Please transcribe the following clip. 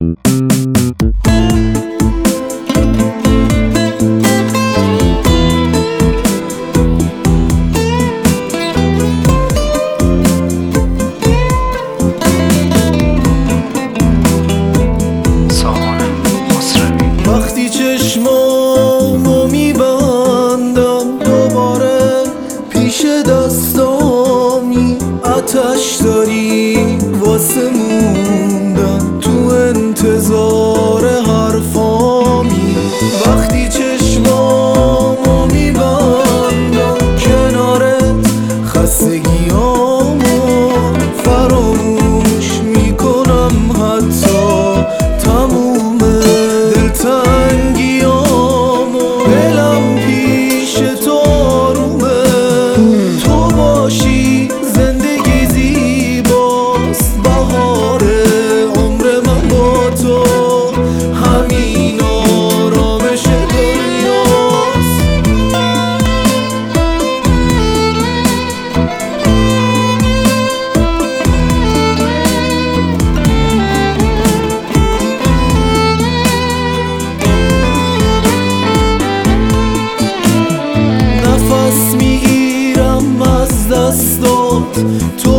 وقتی چشمامو میبندم دوباره پیش دستامی، آتش داری واسه موندن تو انتظار حرفامی. وقتی چشمامو میبندم کنارت خستگیامو فراموش میکنم، حتی تموم دلتنگیامو. دلم پیش تو آرومه، تو باشی زندگی زیباست، بهار عمر من با تو همین آرامش دنیاست. نفس میگیرم از دستات، تو